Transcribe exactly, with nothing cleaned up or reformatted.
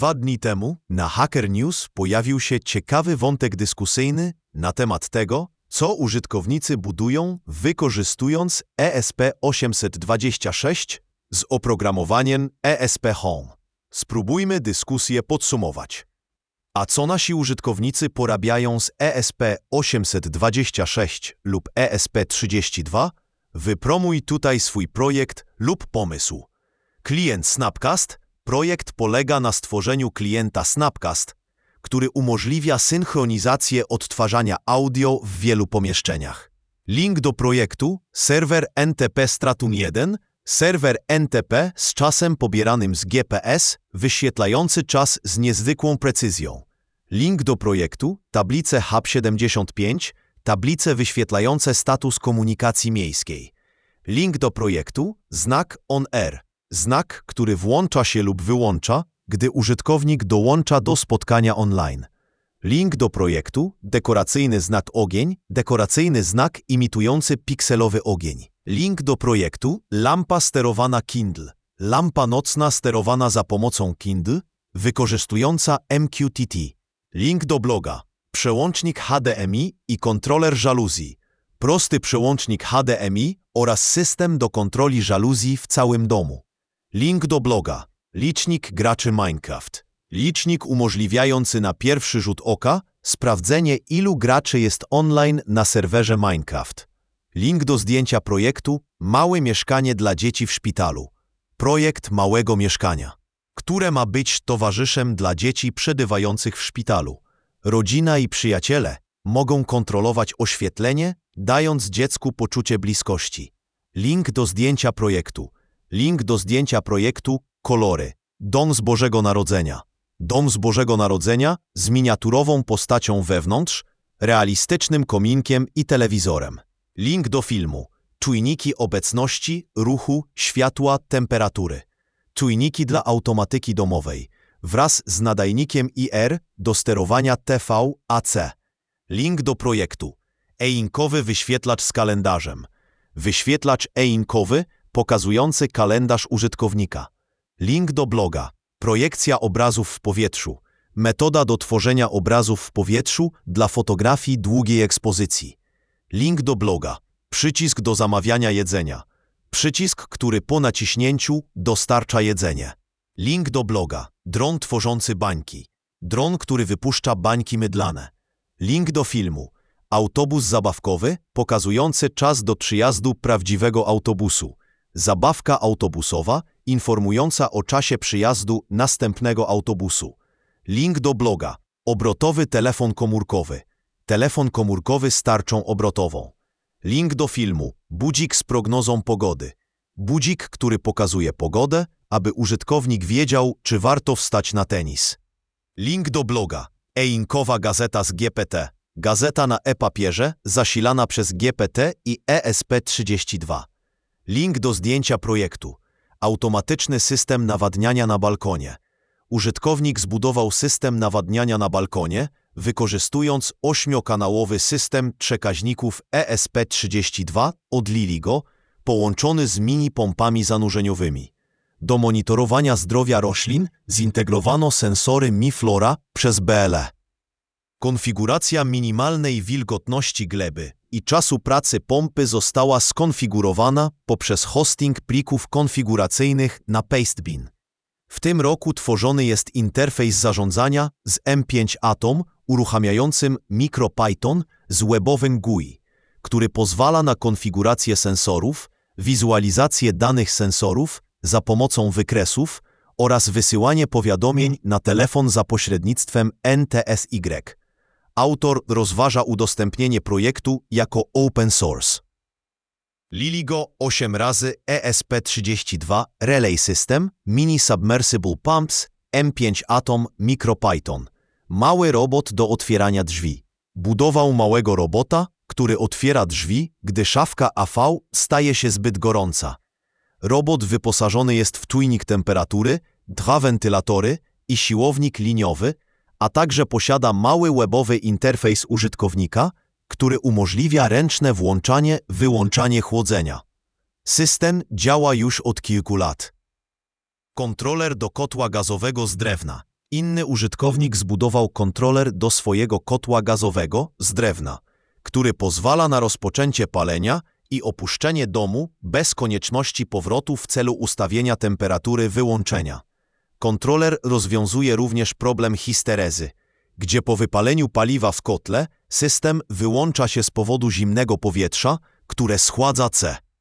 Dwa dni temu na Hacker News pojawił się ciekawy wątek dyskusyjny na temat tego, co użytkownicy budują, wykorzystując E S P osiemset dwadzieścia sześć z oprogramowaniem E S P Home. Spróbujmy dyskusję podsumować. A co nasi użytkownicy porabiają z E S P osiemset dwadzieścia sześć lub E S P trzydzieści dwa? Wypromuj tutaj swój projekt lub pomysł. Klient Snapcast. Projekt polega na stworzeniu klienta Snapcast, który umożliwia synchronizację odtwarzania audio w wielu pomieszczeniach. Link do projektu: serwer N T P Stratum jeden, serwer N T P z czasem pobieranym z G P S, wyświetlający czas z niezwykłą precyzją. Link do projektu: tablice Hub siedemdziesiąt pięć, tablice wyświetlające status komunikacji miejskiej. Link do projektu: znak On Air, znak, który włącza się lub wyłącza, gdy użytkownik dołącza do spotkania online. Link do projektu: dekoracyjny znak ogień, dekoracyjny znak imitujący pikselowy ogień. Link do projektu: lampa sterowana Kindle, lampa nocna sterowana za pomocą Kindle, wykorzystująca M Q T T. Link do bloga: przełącznik H D M I i kontroler żaluzji, prosty przełącznik H D M I oraz system do kontroli żaluzji w całym domu. Link do bloga: licznik graczy Minecraft, licznik umożliwiający na pierwszy rzut oka sprawdzenie, ilu graczy jest online na serwerze Minecraft. Link do zdjęcia projektu: małe mieszkanie dla dzieci w szpitalu, projekt małego mieszkania, które ma być towarzyszem dla dzieci przebywających w szpitalu. Rodzina i przyjaciele mogą kontrolować oświetlenie, dając dziecku poczucie bliskości. Link do zdjęcia projektu: link do zdjęcia projektu Kolory, Dom z Bożego Narodzenia. Dom z Bożego Narodzenia z miniaturową postacią wewnątrz, realistycznym kominkiem i telewizorem. Link do filmu: czujniki obecności, ruchu, światła, temperatury. Czujniki dla automatyki domowej, wraz z nadajnikiem I R do sterowania T V A C. Link do projektu: e-inkowy wyświetlacz z kalendarzem. Wyświetlacz e-inkowy pokazujący kalendarz użytkownika. Link do bloga: projekcja obrazów w powietrzu, metoda do tworzenia obrazów w powietrzu dla fotografii długiej ekspozycji. Link do bloga: przycisk do zamawiania jedzenia, przycisk, który po naciśnięciu dostarcza jedzenie. Link do bloga: dron tworzący bańki, dron, który wypuszcza bańki mydlane. Link do filmu: autobus zabawkowy pokazujący czas do przyjazdu prawdziwego autobusu, zabawka autobusowa informująca o czasie przyjazdu następnego autobusu. Link do bloga: obrotowy telefon komórkowy, telefon komórkowy z tarczą obrotową. Link do filmu: budzik z prognozą pogody, budzik, który pokazuje pogodę, aby użytkownik wiedział, czy warto wstać na tenis. Link do bloga: e-inkowa gazeta z G P T, gazeta na e-papierze zasilana przez G P T i E S P trzydzieści dwa. Link do zdjęcia projektu: automatyczny system nawadniania na balkonie. Użytkownik zbudował system nawadniania na balkonie, wykorzystując ośmiokanałowy system przekaźników E S P trzydzieści dwa od Liligo, połączony z mini pompami zanurzeniowymi. Do monitorowania zdrowia roślin zintegrowano sensory MiFlora przez B L E. Konfiguracja minimalnej wilgotności gleby i czasu pracy pompy została skonfigurowana poprzez hosting plików konfiguracyjnych na Pastebin. W tym roku tworzony jest interfejs zarządzania z M pięć Atom uruchamiającym MicroPython z webowym G U I, który pozwala na konfigurację sensorów, wizualizację danych sensorów za pomocą wykresów oraz wysyłanie powiadomień na telefon za pośrednictwem N T S Y. Autor rozważa udostępnienie projektu jako open source. Liligo osiem razy E S P trzydzieści dwa Relay System Mini Submersible Pumps M pięć Atom MicroPython. Mały robot do otwierania drzwi. Budował małego robota, który otwiera drzwi, gdy szafka A V staje się zbyt gorąca. Robot wyposażony jest w czujnik temperatury, dwa wentylatory i siłownik liniowy, a także posiada mały webowy interfejs użytkownika, który umożliwia ręczne włączanie, wyłączanie chłodzenia. System działa już od kilku lat. Kontroler do kotła gazowego z drewna. Inny użytkownik zbudował kontroler do swojego kotła gazowego z drewna, który pozwala na rozpoczęcie palenia i opuszczenie domu bez konieczności powrotu w celu ustawienia temperatury wyłączenia. Kontroler rozwiązuje również problem histerezy, gdzie po wypaleniu paliwa w kotle system wyłącza się z powodu zimnego powietrza, które schładza C.